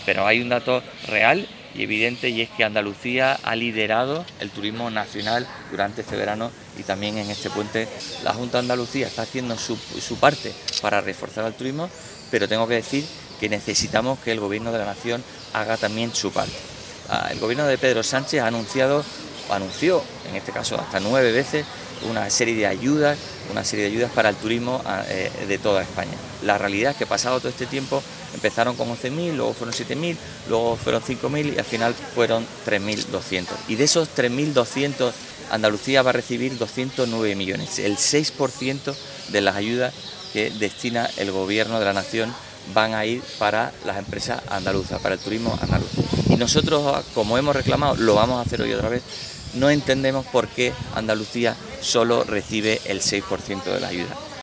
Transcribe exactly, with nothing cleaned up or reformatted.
pero hay un dato real y evidente, y es que Andalucía ha liderado el turismo nacional durante este verano y también en este puente. La Junta de Andalucía está haciendo su, su parte para reforzar el turismo, pero tengo que decir que necesitamos que el Gobierno de la Nación haga también su parte. El Gobierno de Pedro Sánchez ha anunciado, o anunció, en este caso hasta nueve veces, una serie de ayudas, una serie de ayudas para el turismo eh, de toda España. La realidad es que pasado todo este tiempo empezaron con once mil, luego fueron siete mil, luego fueron cinco mil y al final fueron tres mil doscientos. Y de esos tres mil doscientos, Andalucía va a recibir doscientos nueve millones. El seis por ciento de las ayudas que destina el Gobierno de la Nación van a ir para las empresas andaluzas, para el turismo andaluz. Y nosotros, como hemos reclamado, lo vamos a hacer hoy otra vez. No entendemos por qué Andalucía solo recibe el seis por ciento de la ayuda.